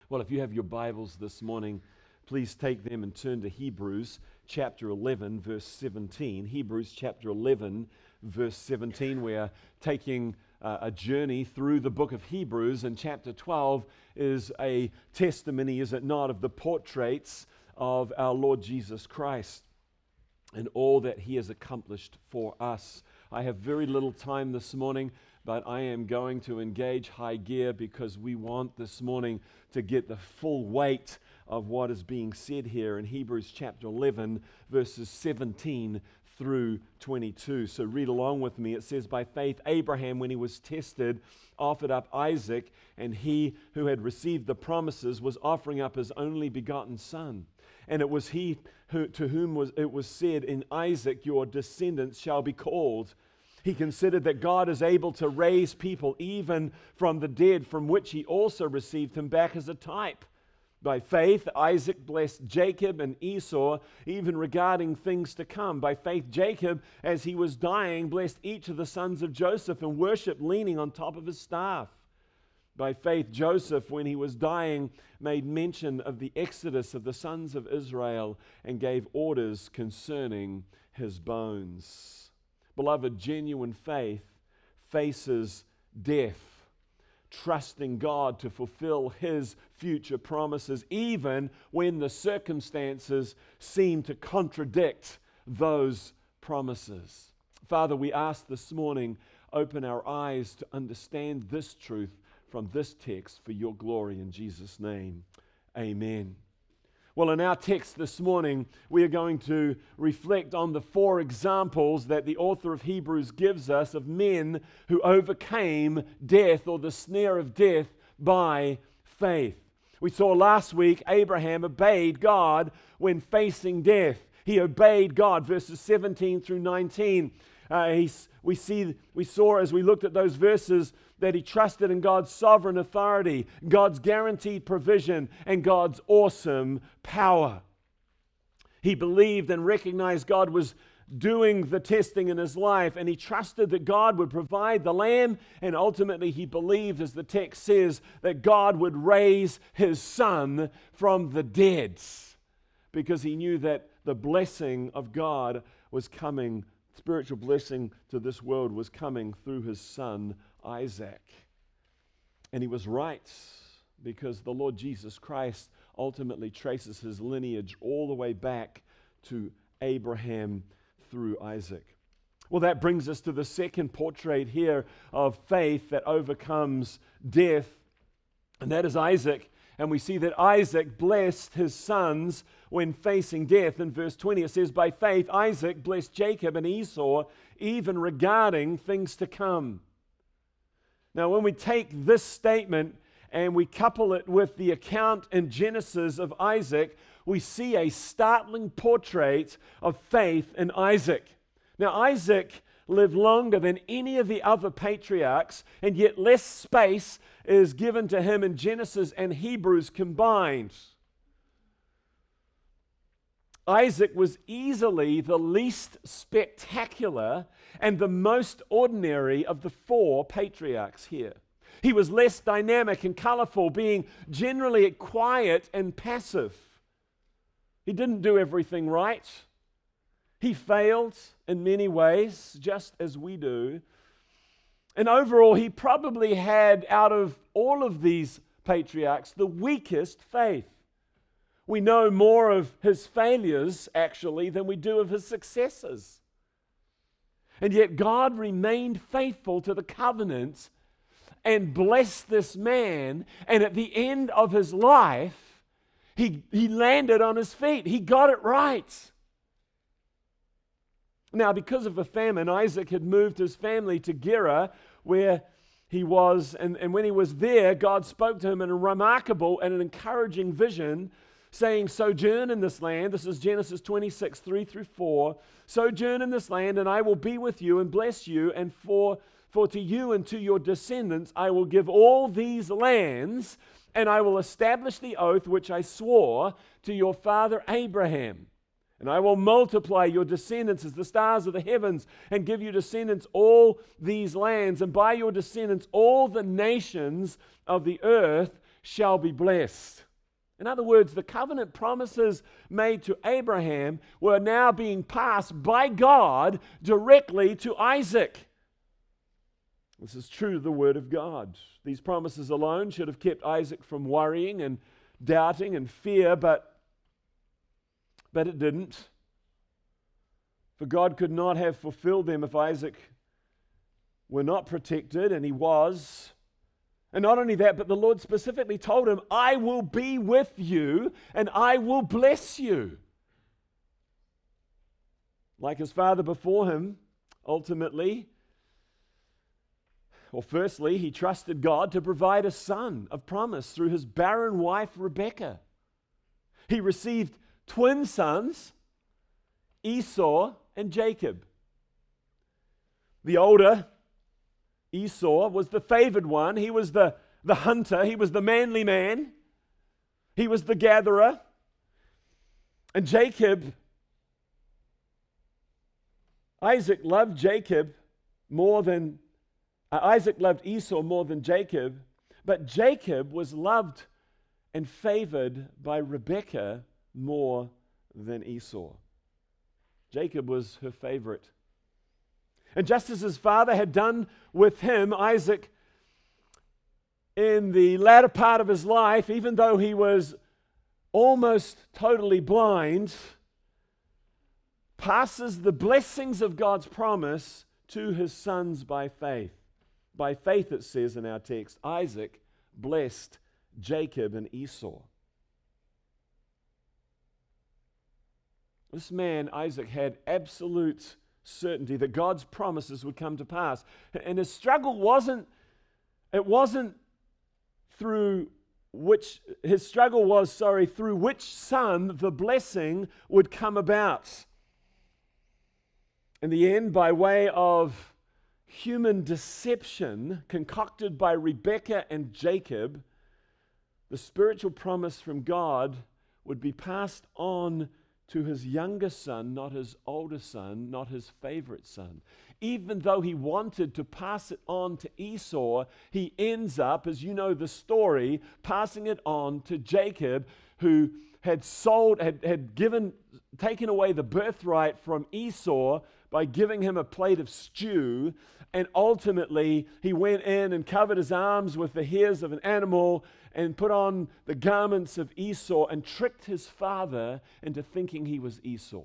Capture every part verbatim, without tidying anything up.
Well, if you have your Bibles this morning, please take them and turn to Hebrews chapter eleven, verse seventeen. Hebrews chapter eleven, verse seventeen. We are taking uh, a journey through the book of Hebrews, and chapter twelve is a testimony, is it not, of the portraits of our Lord Jesus Christ and all that He has accomplished for us. I have very little time this morning, but I am going to engage high gear because we want this morning to get the full weight of what is being said here in Hebrews chapter eleven, verses seventeen through twenty-two. So read along with me. It says, "By faith Abraham, when he was tested, offered up Isaac, and he who had received the promises was offering up his only begotten son. And it was he who, to whom was it was said, in Isaac your descendants shall be called. He considered that God is able to raise people even from the dead, from which he also received him back as a type. By faith, Isaac blessed Jacob and Esau, even regarding things to come. By faith, Jacob, as he was dying, blessed each of the sons of Joseph and worshipped leaning on top of his staff. By faith, Joseph, when he was dying, made mention of the exodus of the sons of Israel and gave orders concerning his bones." Beloved, genuine faith faces death, trusting God to fulfill His future promises, even when the circumstances seem to contradict those promises. Father, we ask this morning, open our eyes to understand this truth from this text for your glory in Jesus' name. Amen. Well, in our text this morning, we are going to reflect on the four examples that the author of Hebrews gives us of men who overcame death or the snare of death by faith. We saw last week Abraham obeyed God when facing death. He obeyed God, verses seventeen through nineteen. Uh, he, we, see, we saw as we looked at those verses that he trusted in God's sovereign authority, God's guaranteed provision, and God's awesome power. He believed and recognized God was doing the testing in his life, and he trusted that God would provide the lamb, and ultimately he believed, as the text says, that God would raise his son from the dead, because he knew that the blessing of God was coming, spiritual blessing to this world was coming through his son Isaac. And he was right, because the Lord Jesus Christ ultimately traces his lineage all the way back to Abraham through Isaac. Well, that brings us to the second portrait here of faith that overcomes death, and that is Isaac. And we see that Isaac blessed his sons when facing death. In verse twenty it says, "By faith Isaac blessed Jacob and Esau, even regarding things to come." Now, when we take this statement and we couple it with the account in Genesis of Isaac, we see a startling portrait of faith in Isaac. Now, Isaac lived longer than any of the other patriarchs, and yet less space is given to him in Genesis and Hebrews combined. Isaac was easily the least spectacular and the most ordinary of the four patriarchs here. He was less dynamic and colorful, being generally quiet and passive. He didn't do everything right. He failed in many ways, just as we do. And overall, he probably had, out of all of these patriarchs, the weakest faith. We know more of his failures, actually, than we do of his successes. And yet God remained faithful to the covenant and blessed this man. And at the end of his life, he, he landed on his feet. He got it right. Now, because of a famine, Isaac had moved his family to Gerar, where he was. And, and when he was there, God spoke to him in a remarkable and an encouraging vision, saying, "Sojourn in this land." This is Genesis twenty-six, three through four. "Sojourn in this land, and I will be with you and bless you, and for, for to you and to your descendants I will give all these lands, and I will establish the oath which I swore to your father Abraham. And I will multiply your descendants as the stars of the heavens, and give you descendants all these lands, and by your descendants all the nations of the earth shall be blessed. In other words, the covenant promises made to Abraham were now being passed by God directly to Isaac. This is true to the Word of God. These promises alone should have kept Isaac from worrying and doubting and fear, but, but it didn't. For God could not have fulfilled them if Isaac were not protected, and he was. And not only that, but the Lord specifically told him, I will be with you and I will bless you. Like his father before him, ultimately, well, firstly, he trusted God to provide a son of promise through his barren wife, Rebekah. He received twin sons, Esau and Jacob. The older, Esau, was the favored one. He was the, the hunter. He was the manly man. He was the gatherer. And Jacob, Isaac loved Jacob more than, uh, Isaac loved Esau more than Jacob, but Jacob was loved and favored by Rebekah more than Esau. Jacob was her favorite. And just as his father had done with him, Isaac, in the latter part of his life, even though he was almost totally blind, passes the blessings of God's promise to his sons by faith. By faith, it says in our text, Isaac blessed Jacob and Esau. This man, Isaac, had absolute certainty that God's promises would come to pass. And his struggle wasn't, it wasn't through which, his struggle was, sorry, through which son the blessing would come about. In the end, by way of human deception concocted by Rebekah and Jacob, the spiritual promise from God would be passed on to his younger son, not his older son, not his favorite son. Even though he wanted to pass it on to Esau, he ends up, as you know the story, passing it on to Jacob, who had sold, had, had given, taken away the birthright from Esau by giving him a plate of stew. And ultimately, he went in and covered his arms with the hairs of an animal and put on the garments of Esau and tricked his father into thinking he was Esau.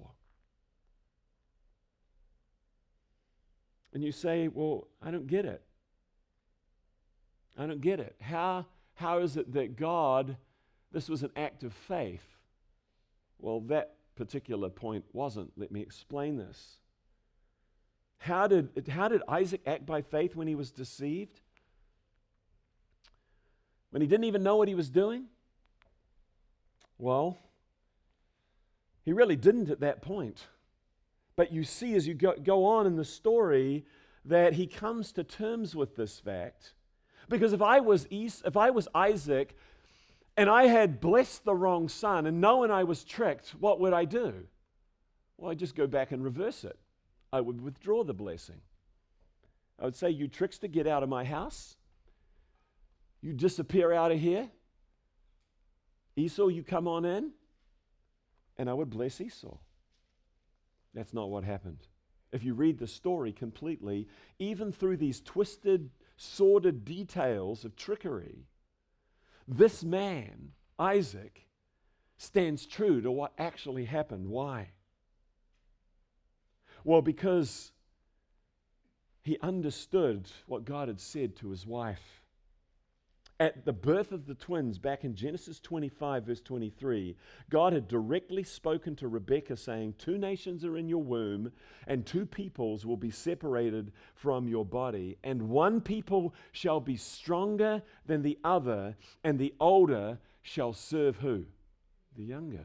And you say, well, I don't get it. I don't get it. How, how is it that God, this was an act of faith? Well, that particular point wasn't. Let me explain this. How did, how did Isaac act by faith when he was deceived? When he didn't even know what he was doing? Well, he really didn't at that point. But you see as you go, go on in the story that he comes to terms with this fact. Because if I was Es- if I was Isaac and I had blessed the wrong son and known I was tricked, what would I do? Well, I'd just go back and reverse it. I would withdraw the blessing. I would say, you trickster, get out of my house. You disappear out of here. Esau, you come on in. And I would bless Esau. That's not what happened. If you read the story completely, even through these twisted, sordid details of trickery, this man, Isaac, stands true to what actually happened. Why? Well, because he understood what God had said to his wife. At the birth of the twins, back in Genesis twenty-five, verse twenty-three, God had directly spoken to Rebekah saying, two nations are in your womb, and two peoples will be separated from your body, and one people shall be stronger than the other, and the older shall serve who? The younger.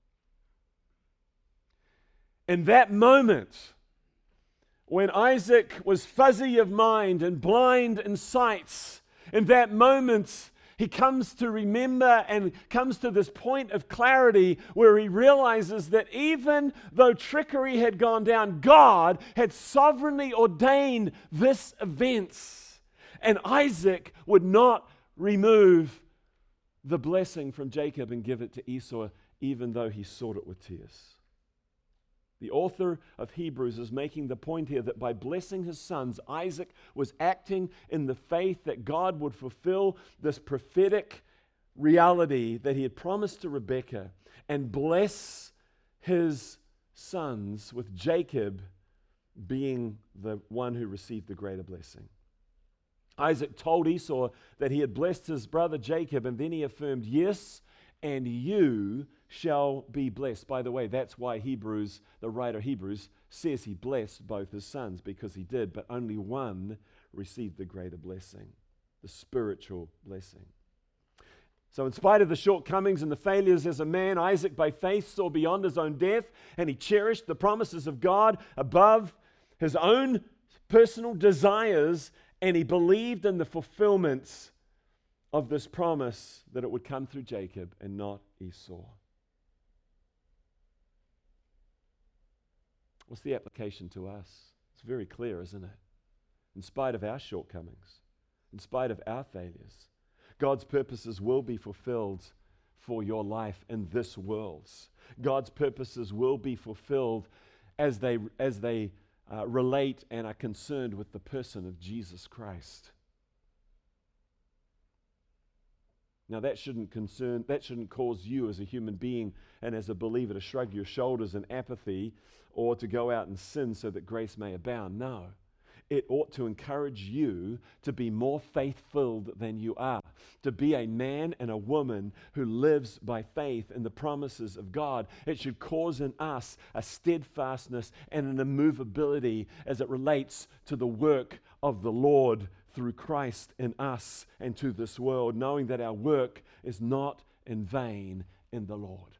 In that moment, when Isaac was fuzzy of mind and blind in sight, in that moment, he comes to remember and comes to this point of clarity where he realizes that even though trickery had gone down, God had sovereignly ordained this event. And Isaac would not remove the blessing from Jacob and give it to Esau, even though he sought it with tears. The author of Hebrews is making the point here that by blessing his sons, Isaac was acting in the faith that God would fulfill this prophetic reality that he had promised to Rebekah and bless his sons, with Jacob being the one who received the greater blessing. Isaac told Esau that he had blessed his brother Jacob, and then he affirmed, yes, and you shall be blessed. By the way, that's why Hebrews, the writer of Hebrews, says he blessed both his sons, because he did, but only one received the greater blessing, the spiritual blessing. So in spite of the shortcomings and the failures as a man, Isaac by faith saw beyond his own death, and he cherished the promises of God above his own personal desires, and he believed in the fulfillments of this promise that it would come through Jacob and not Esau. What's the application to us? It's very clear, isn't it? In spite of our shortcomings, in spite of our failures, God's purposes will be fulfilled for your life in this world. God's purposes will be fulfilled as they, as they uh, relate and are concerned with the person of Jesus Christ. Now that shouldn't concern, that shouldn't cause you as a human being and as a believer to shrug your shoulders in apathy or to go out and sin so that grace may abound. No. It ought to encourage you to be more faith-filled than you are, to be a man and a woman who lives by faith in the promises of God. It should cause in us a steadfastness and an immovability as it relates to the work of the Lord through Christ in us and to this world, knowing that our work is not in vain in the Lord.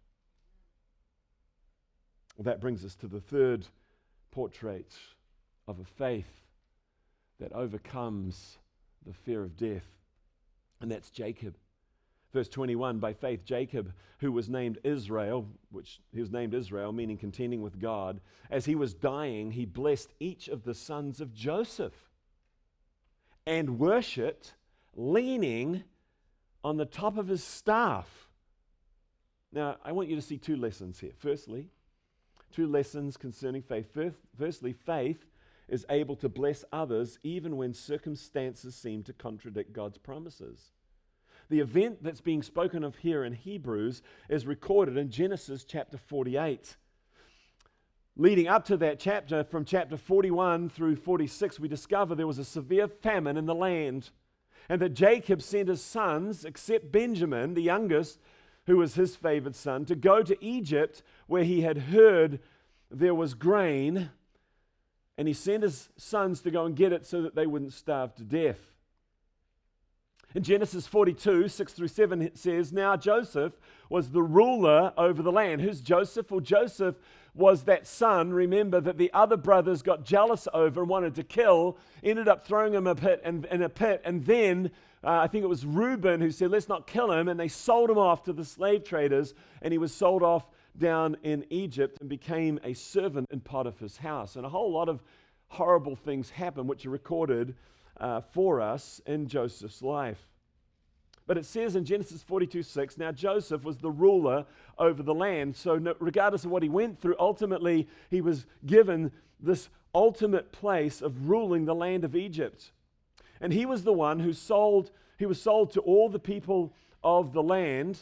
Well, that brings us to the third portrait of a faith that overcomes the fear of death, and that's Jacob. Verse twenty-one, by faith Jacob, who was named Israel, which he was named Israel, meaning contending with God, as he was dying, he blessed each of the sons of Joseph and worshipped, leaning on the top of his staff. Now, I want you to see two lessons here. Firstly, two lessons concerning faith. First, firstly, faith is able to bless others even when circumstances seem to contradict God's promises. The event that's being spoken of here in Hebrews is recorded in Genesis chapter forty-eight. Leading up to that chapter, from chapter forty-one through forty-six, we discover there was a severe famine in the land, and that Jacob sent his sons, except Benjamin, the youngest, who was his favored son, to go to Egypt, where he had heard there was grain. And he sent his sons to go and get it so that they wouldn't starve to death. In Genesis forty-two, six through seven, it says, now Joseph was the ruler over the land. Who's Joseph? Well, Joseph was that son, remember, that the other brothers got jealous over and wanted to kill, ended up throwing him a pit and, in a pit, and then uh, I think it was Reuben who said, let's not kill him, and they sold him off to the slave traders, and he was sold off down in Egypt and became a servant in Potiphar's house. And a whole lot of horrible things happened, which are recorded uh, for us in Joseph's life. But it says in Genesis forty-two six, now Joseph was the ruler over the land. So no, regardless of what he went through, ultimately he was given this ultimate place of ruling the land of Egypt. And he was the one who sold, he was sold to all the people of the land.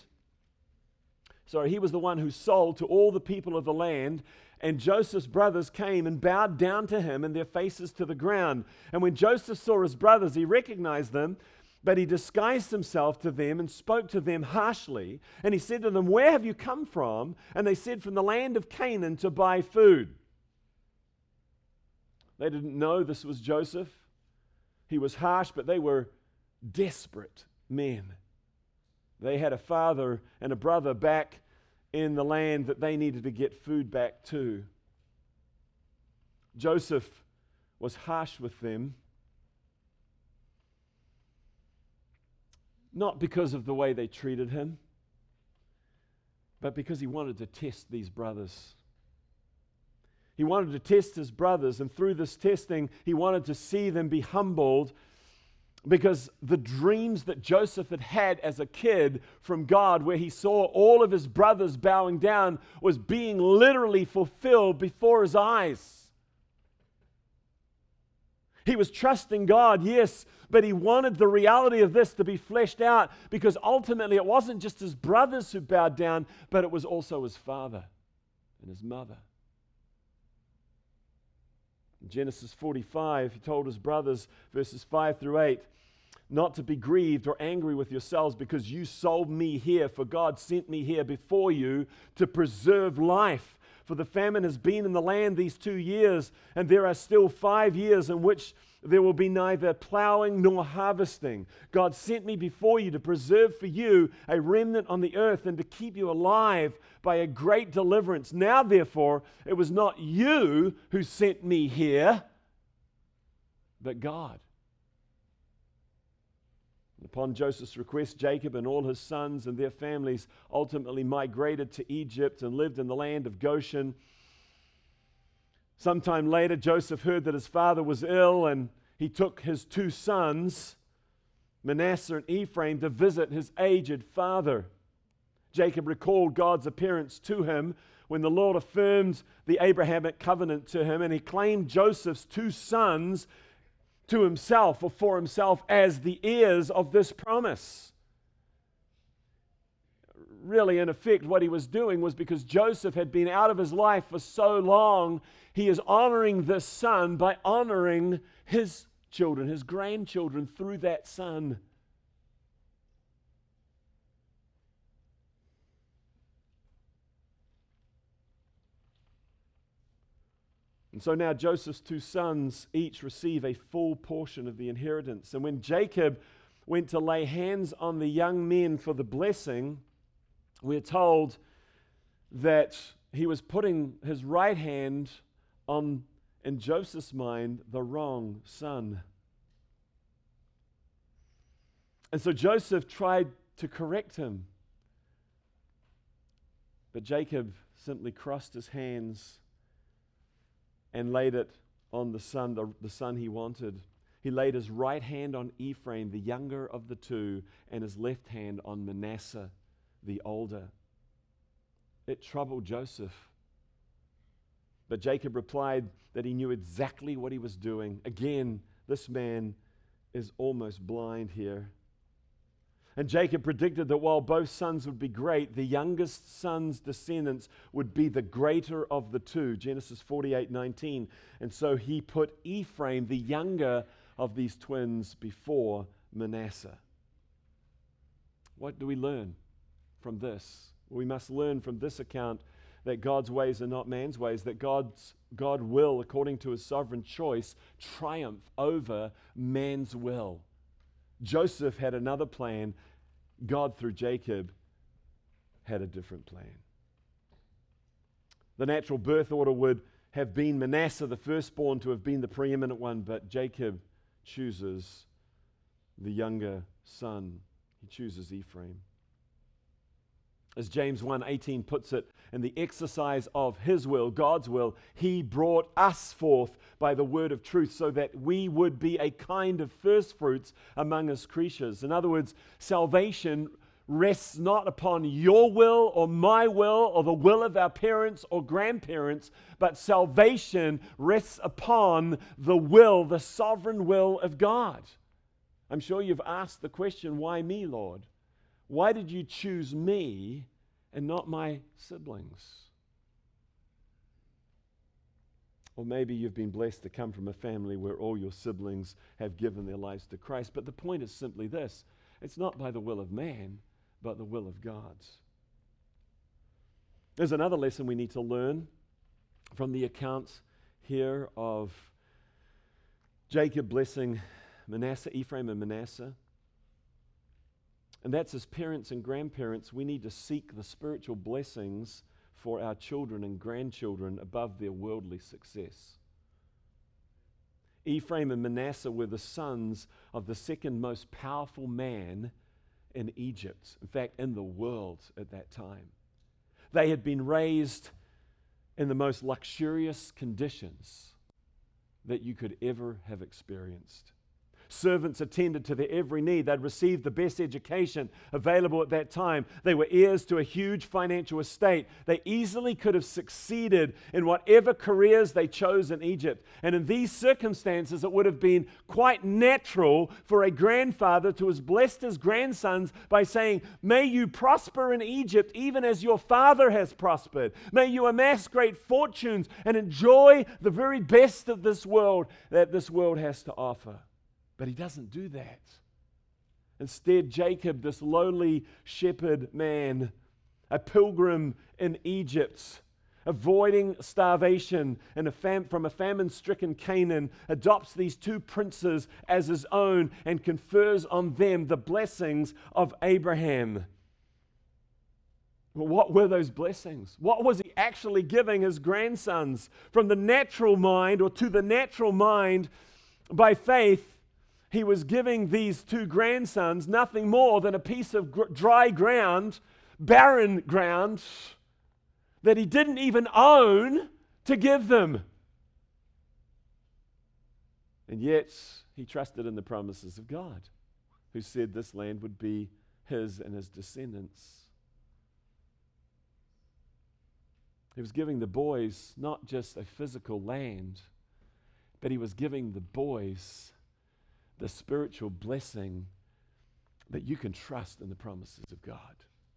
Sorry, he was the one who sold to all the people of the land, and Joseph's brothers came and bowed down to him and their faces to the ground. And when Joseph saw his brothers, he recognized them, but he disguised himself to them and spoke to them harshly. And he said to them, where have you come from? And they said, from the land of Canaan to buy food. They didn't know this was Joseph. He was harsh, but they were desperate men. They had a father and a brother back in the land that they needed to get food back to. Joseph was harsh with them, not because of the way they treated him, but because he wanted to test these brothers. He wanted to test his brothers, and through this testing, he wanted to see them be humbled Because the dreams that Joseph had had as a kid from God, where he saw all of his brothers bowing down, was being literally fulfilled before his eyes. He was trusting God, yes, but he wanted the reality of this to be fleshed out, because ultimately it wasn't just his brothers who bowed down, but it was also his father and his mother. In Genesis forty-five, he told his brothers, verses five through eight, not to be grieved or angry with yourselves because you sold me here, for God sent me here before you to preserve life. For the famine has been in the land these two years, and there are still five years in which there will be neither plowing nor harvesting. God sent me before you to preserve for you a remnant on the earth and to keep you alive by a great deliverance. Now, therefore, it was not you who sent me here, but God. Upon Joseph's request, Jacob and all his sons and their families ultimately migrated to Egypt and lived in the land of Goshen. Sometime later, Joseph heard that his father was ill, and he took his two sons, Manasseh and Ephraim, to visit his aged father. Jacob recalled God's appearance to him when the Lord affirmed the Abrahamic covenant to him, and he claimed Joseph's two sons to himself or for himself as the heirs of this promise. Really, in effect, what he was doing was, because Joseph had been out of his life for so long, he is honoring this son by honoring his children, his grandchildren, through that son. And so now Joseph's two sons each receive a full portion of the inheritance. And when Jacob went to lay hands on the young men for the blessing, we're told that he was putting his right hand on, in Joseph's mind, the wrong son. And so Joseph tried to correct him. But Jacob simply crossed his hands and laid it on the son, the, the son he wanted. He laid his right hand on Ephraim, the younger of the two, and his left hand on Manasseh, the older. It troubled Joseph. But Jacob replied that he knew exactly what he was doing. Again, this man is almost blind here. And Jacob predicted that while both sons would be great, the youngest son's descendants would be the greater of the two. Genesis forty-eight nineteen. And so he put Ephraim, the younger of these twins, before Manasseh. What do we learn from this? We must learn from this account that God's ways are not man's ways, that God's, God will, according to his sovereign choice, triumph over man's will. Joseph had another plan. God, through Jacob, had a different plan. The natural birth order would have been Manasseh, the firstborn, to have been the preeminent one, but Jacob chooses the younger son. He chooses Ephraim. As James one eighteen puts it, in the exercise of his will, God's will, he brought us forth by the word of truth so that we would be a kind of first fruits among his creatures. In other words, salvation rests not upon your will or my will or the will of our parents or grandparents, but salvation rests upon the will, the sovereign will of God. I'm sure you've asked the question, why me, Lord? Why did you choose me and not my siblings? Or maybe you've been blessed to come from a family where all your siblings have given their lives to Christ. But the point is simply this: it's not by the will of man, but the will of God's. There's another lesson we need to learn from the accounts here of Jacob blessing Manasseh, Ephraim and Manasseh. And that's, as parents and grandparents, we need to seek the spiritual blessings for our children and grandchildren above their worldly success. Ephraim and Manasseh were the sons of the second most powerful man in Egypt, in fact, in the world at that time. They had been raised in the most luxurious conditions that you could ever have experienced. servants attended to their every need. They'd received the best education available at that time. They were heirs to a huge financial estate. They easily could have succeeded in whatever careers they chose in Egypt. And in these circumstances, it would have been quite natural for a grandfather to have blessed his grandsons by saying, "May you prosper in Egypt even as your father has prospered. May you amass great fortunes and enjoy the very best of this world that this world has to offer." But he doesn't do that. Instead, Jacob, this lowly shepherd man, a pilgrim in Egypt, avoiding starvation and a fam- from a famine-stricken Canaan, adopts these two princes as his own and confers on them the blessings of Abraham. Well, what were those blessings? What was he actually giving his grandsons? From the natural mind, or to the natural mind, by faith, he was giving these two grandsons nothing more than a piece of gr- dry ground, barren ground, that he didn't even own to give them. And yet, he trusted in the promises of God, who said this land would be his and his descendants. He was giving the boys not just a physical land, but he was giving the boys the spiritual blessing that you can trust in the promises of God.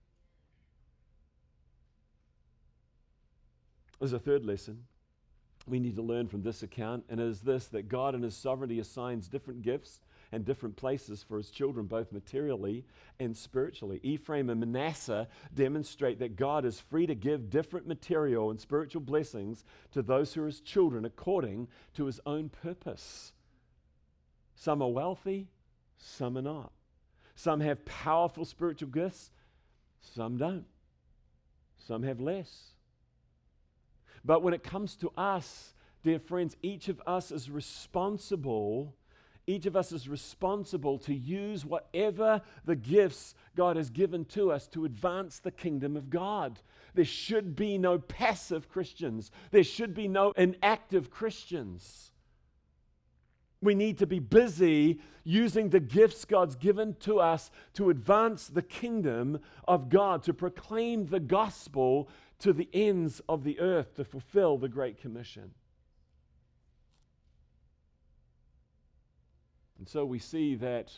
There's a third lesson we need to learn from this account, and it is this: that God in his sovereignty assigns different gifts and different places for his children, both materially and spiritually. Ephraim and Manasseh demonstrate that God is free to give different material and spiritual blessings to those who are his children according to his own purpose. Some are wealthy, some are not. Some have powerful spiritual gifts, some don't. Some have less. But when it comes to us, dear friends, each of us is responsible Each of us is responsible to use whatever the gifts God has given to us to advance the kingdom of God. There should be no passive Christians. There should be no inactive Christians. We need to be busy using the gifts God's given to us to advance the kingdom of God, to proclaim the gospel to the ends of the earth, to fulfill the Great Commission. And so we see that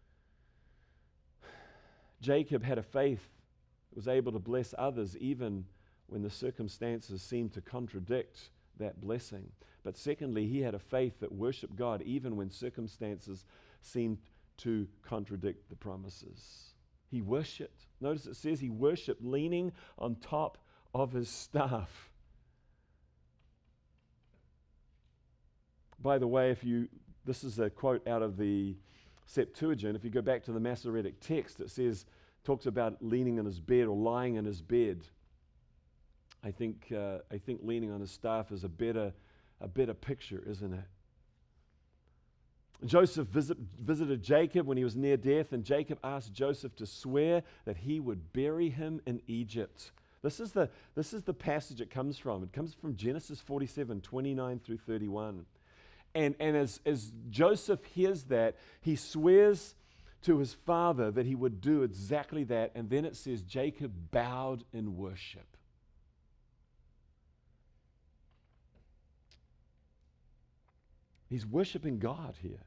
Jacob had a faith that was able to bless others even when the circumstances seemed to contradict that blessing. But secondly, he had a faith that worshiped God even when circumstances seemed to contradict the promises. He worshiped. Notice it says he worshiped leaning on top of his staff. By the way, if you This is a quote out of the Septuagint. If you go back to the Masoretic text, it says, talks about leaning on his bed or lying in his bed. I think uh, I think leaning on his staff is a better a better picture, isn't it? Joseph visit, visited Jacob when he was near death, and Jacob asked Joseph to swear that he would bury him in Egypt. This is the this is the passage it comes from. It comes from Genesis forty-seven, twenty-nine through thirty-one. And, and as, as Joseph hears that, he swears to his father that he would do exactly that. And then it says Jacob bowed in worship. He's worshiping God here.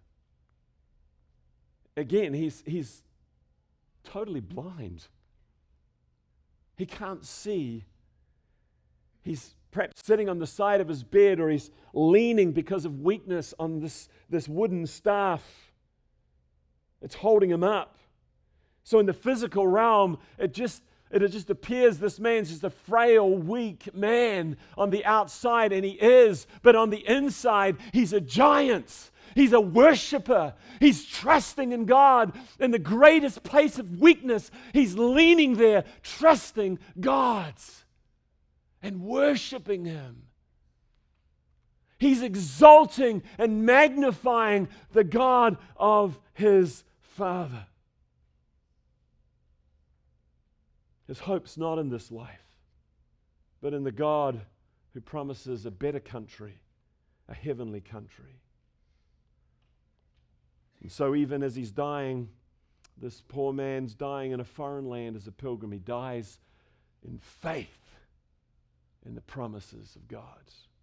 Again, he's, he's totally blind. He can't see. He's perhaps sitting on the side of his bed, or he's leaning because of weakness on this, this wooden staff. It's holding him up. So in the physical realm, it just it just appears this man's just a frail, weak man on the outside, and he is. But on the inside, he's a giant. He's a worshiper. He's trusting in God. In the greatest place of weakness, he's leaning there, trusting God and worshiping him. He's exalting and magnifying the God of his father. His hope's not in this life, but in the God who promises a better country, a heavenly country. And so even as he's dying, this poor man's dying in a foreign land as a pilgrim. He dies in faith in the promises of God.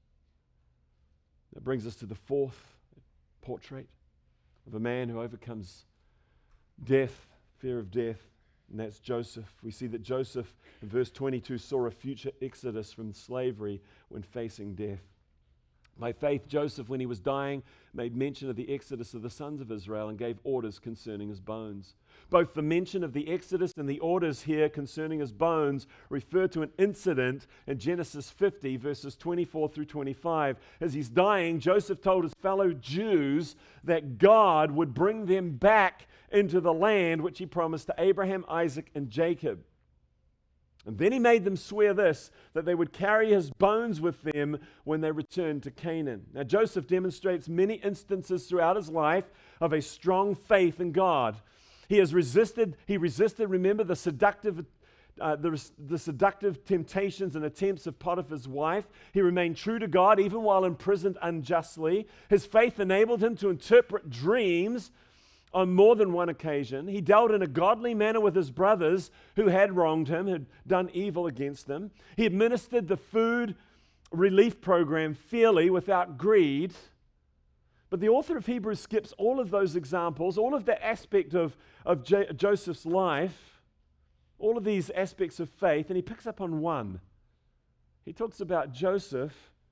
That brings us to the fourth portrait of a man who overcomes death, fear of death, and that's Joseph. We see that Joseph, in verse twenty-two, saw a future exodus from slavery when facing death. By faith, Joseph, when he was dying, made mention of the exodus of the sons of Israel and gave orders concerning his bones. Both the mention of the exodus and the orders here concerning his bones refer to an incident in Genesis fifty, verses twenty-four through twenty-five. As he's dying, Joseph told his fellow Jews that God would bring them back into the land which he promised to Abraham, Isaac, and Jacob. And then he made them swear this, that they would carry his bones with them when they returned to Canaan. Now, Joseph demonstrates many instances throughout his life of a strong faith in God. He has resisted, he resisted, remember, the seductive Uh, the, the seductive temptations and attempts of Potiphar's wife. He remained true to God even while imprisoned unjustly. His faith enabled him to interpret dreams on more than one occasion. He dealt in a godly manner with his brothers who had wronged him, had done evil against them. He administered the food relief program fairly without greed. But the author of Hebrews skips all of those examples, all of that aspect of, of J- Joseph's life, all of these aspects of faith, and he picks up on one. He talks about Joseph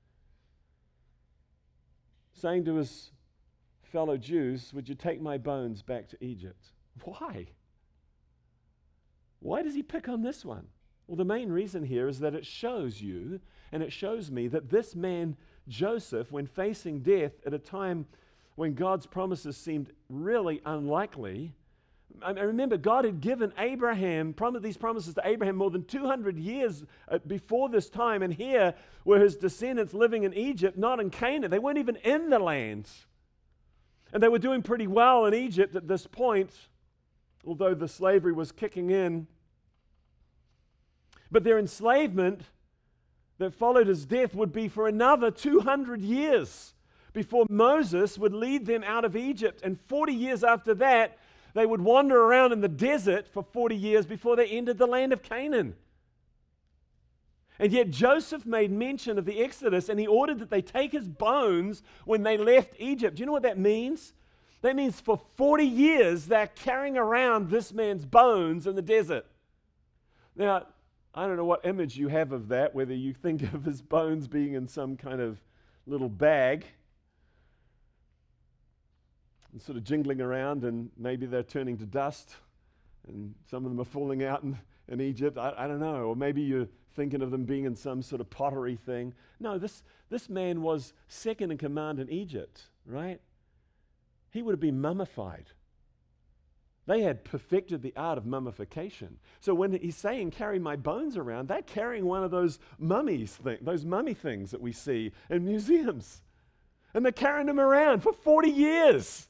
saying to his fellow Jews, "Would you take my bones back to Egypt?" Why? Why does he pick on this one? Well, the main reason here is that it shows you, and it shows me, that this man, Joseph, when facing death at a time when God's promises seemed really unlikely, I remember God had given Abraham, prom- these promises to Abraham more than two hundred years uh, before this time, and here were his descendants living in Egypt, not in Canaan. They weren't even in the land. And they were doing pretty well in Egypt at this point, although the slavery was kicking in. But their enslavement that followed his death would be for another two hundred years before Moses would lead them out of Egypt. And forty years after that, they would wander around in the desert for forty years before they entered the land of Canaan. And yet Joseph made mention of the Exodus, and he ordered that they take his bones when they left Egypt. Do you know what that means? That means for forty years they're carrying around this man's bones in the desert. Now, I don't know what image you have of that, whether you think of his bones being in some kind of little bag and sort of jingling around, and maybe they're turning to dust, and some of them are falling out in, in Egypt. I, I don't know. Or maybe you're thinking of them being in some sort of pottery thing. No, this, this man was second in command in Egypt, right? He would have been mummified. They had perfected the art of mummification. So when he's saying, "Carry my bones around," they're carrying one of those mummies, thing, those mummy things that we see in museums. And they're carrying them around for forty years.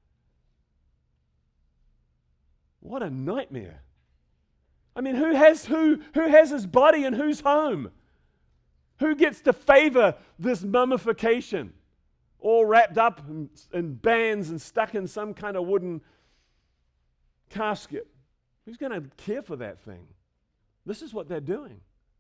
What a nightmare. I mean, who has who? Who has his body in whose home? Who gets to favor this mummification? All wrapped up in, in bands and stuck in some kind of wooden casket. Who's going to care for that thing? This is what they're doing.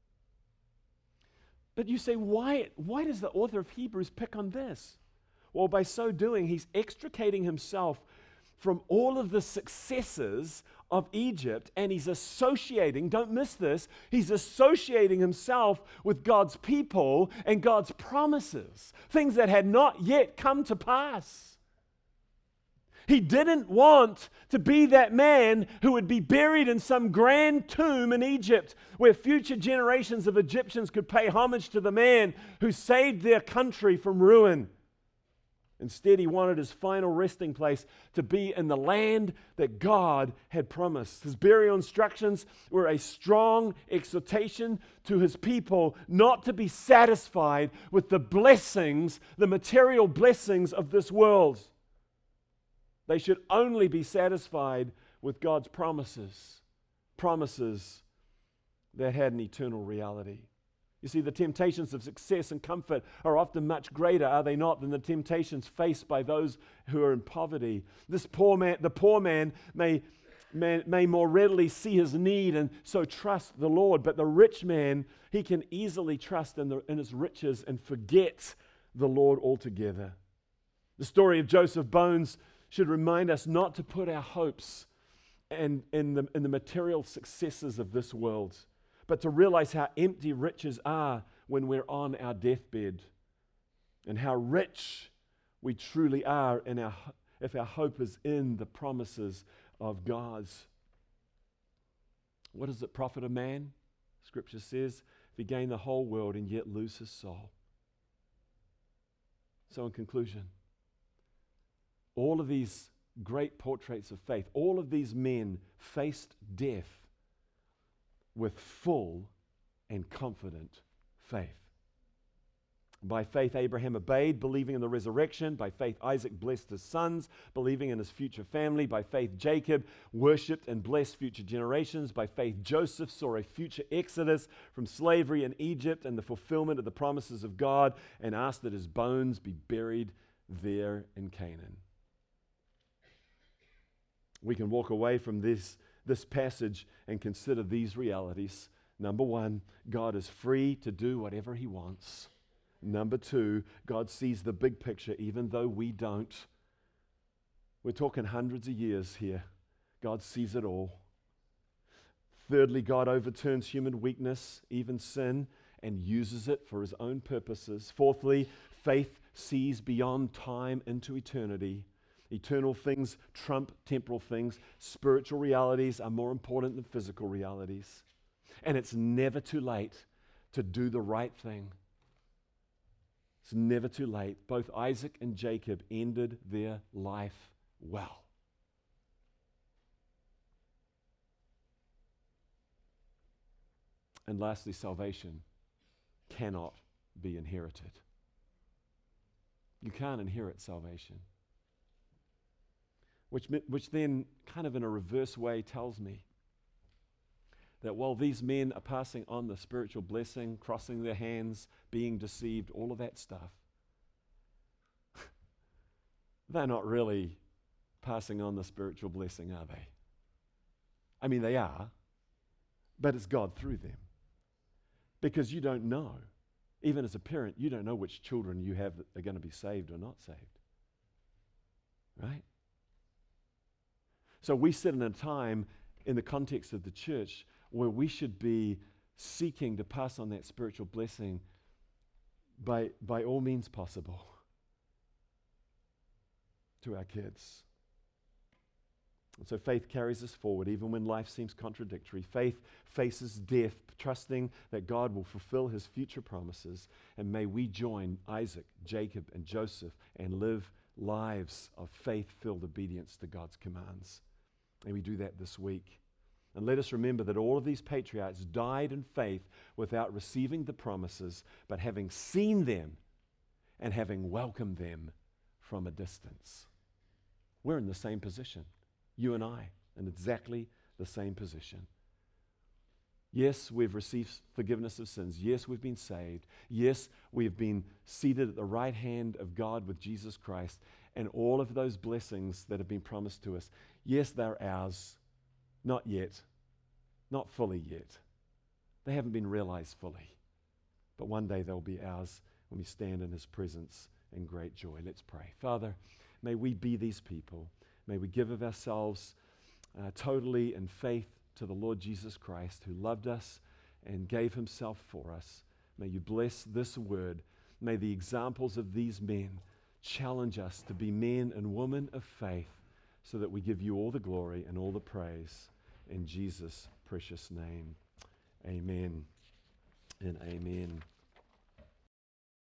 But you say, why, why does the author of Hebrews pick on this? Well, by so doing, he's extricating himself from all of the successes of Egypt, and he's associating, don't miss this, he's associating himself with God's people and God's promises, things that had not yet come to pass. He didn't want to be that man who would be buried in some grand tomb in Egypt where future generations of Egyptians could pay homage to the man who saved their country from ruin. Instead, he wanted his final resting place to be in the land that God had promised. His burial instructions were a strong exhortation to his people not to be satisfied with the blessings, the material blessings of this world. They should only be satisfied with God's promises, promises that had an eternal reality. You see, the temptations of success and comfort are often much greater, are they not, than the temptations faced by those who are in poverty. This poor man, the poor man may, may, may more readily see his need and so trust the Lord, but the rich man, he can easily trust in, the, in his riches and forget the Lord altogether. The story of Joseph Bones should remind us not to put our hopes and in the, in the material successes of this world, but to realize how empty riches are when we're on our deathbed, and how rich we truly are in our, if our hope is in the promises of God's. What does it profit a man? Scripture says, if he gain the whole world and yet lose his soul. So in conclusion, all of these great portraits of faith, all of these men faced death with full and confident faith. By faith, Abraham obeyed, believing in the resurrection. By faith, Isaac blessed his sons, believing in his future family. By faith, Jacob worshipped and blessed future generations. By faith, Joseph saw a future exodus from slavery in Egypt and the fulfillment of the promises of God, and asked that his bones be buried there in Canaan. We can walk away from this, this passage and consider these realities. Number one, God is free to do whatever he wants. Number two, God sees the big picture even though we don't. We're talking hundreds of years here. God sees it all. Thirdly, God overturns human weakness, even sin, and uses it for his own purposes. Fourthly, faith sees beyond time into eternity. Eternal things trump temporal things. Spiritual realities are more important than physical realities. And it's never too late to do the right thing. It's never too late. Both Isaac and Jacob ended their life well. And lastly, salvation cannot be inherited. You can't inherit salvation. Which, which then, kind of in a reverse way, tells me that while these men are passing on the spiritual blessing, crossing their hands, being deceived, all of that stuff, they're not really passing on the spiritual blessing, are they? I mean, they are, but it's God through them. Because you don't know, even as a parent, you don't know which children you have that are going to be saved or not saved. Right? So we sit in a time in the context of the church where we should be seeking to pass on that spiritual blessing by, by all means possible to our kids. And so faith carries us forward even when life seems contradictory. Faith faces death, trusting that God will fulfill his future promises. And may we join Isaac, Jacob, and Joseph and live lives of faith-filled obedience to God's commands. May we do that this week. And let us remember that all of these patriarchs died in faith without receiving the promises, but having seen them and having welcomed them from a distance. We're in the same position, you and I, in exactly the same position. Yes, we've received forgiveness of sins. Yes, we've been saved. Yes, we've been seated at the right hand of God with Jesus Christ and all of those blessings that have been promised to us. Yes, they're ours. Not yet. Not fully yet. They haven't been realized fully. But one day they'll be ours when we stand in his presence in great joy. Let's pray. Father, may we be these people. May we give of ourselves uh, totally in faith to the Lord Jesus Christ, who loved us and gave himself for us. May you bless this word. May the examples of these men challenge us to be men and women of faith, so that we give you all the glory and all the praise. In Jesus' precious name, amen and amen.